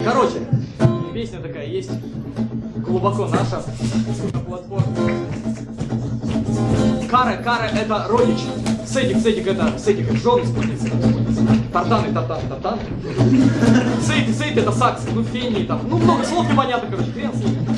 Короче, песня такая есть, глубоко наша, на платформе. Кара это родич. Седик это Джон, спутница. Тартан. Сейд это сакс, ну фени там. Ну много слов непонятно, короче, хрен с ним.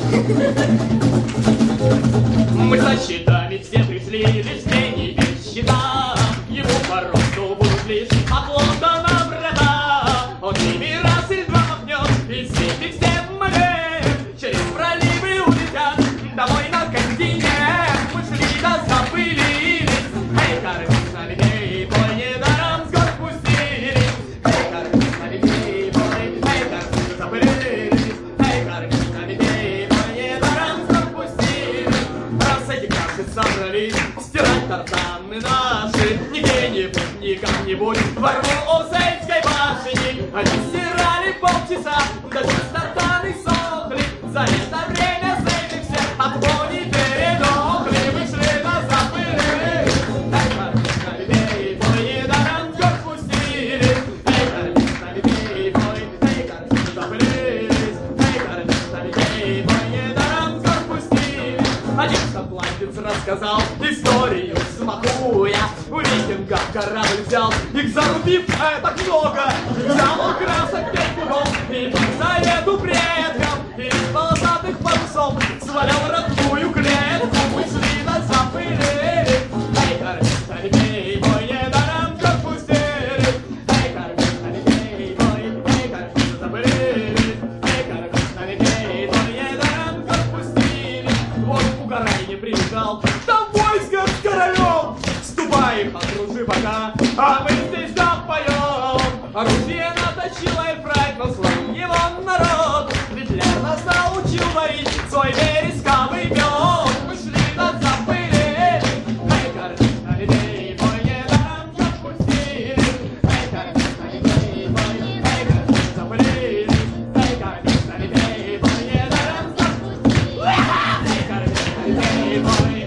Мы со щитами все пришли, лишь фени без щита. Ему по росту будут лишь от Лондона врата. Он ими раз или два махнет, и светит всем морем. Через проливы улетят домой на континент. Мы шли да забыли. Эй, кары, на людей, бой недаром с гор пустили. Эй, кары, на людей, бой, эй, кары, забыли. Эй, кары, на людей, бой недаром с гор пустили. Раз эти каши собрались стирать тартаны наши, не где-нибудь, не как-нибудь во рву Осейской башни. Они стирали полчаса, даже тартаны сохли. За это время сейды все от вони передохли. Вышли на забыли. Эй, на людей, бой недаром с гор пустили. Эй, на людей, бой, эй, забылись. Эй, на людей, бой недаром с гор пустили. Один шотландец рассказал историю, смакуя. У викинга корабль взял, их зарубив так много. Взял он красок 5 пудов и по совету предков из полосатых парусов свалял родную клетку. Мы шли да забыли. Эй, на людей, бой недаром с гор пустили. Эй, на людей, бой, эй, забылись. Эй, на людей, бой недаром с гор пустили. Вот в Бугарай не приезжал, там войско с королем. Ступай их, окружи пока, а мы здесь допоем. Оружие наточило и прайд, но славим его народ. Ведь Лер нас научил варить свой вересковый мед. Мы шли да забыли. Эй, на людей, бой недаром запустили. Эй, на людей, бой, эй, забыли. Эй, на людей, бой недаром запустили. Эй, на людей, бой.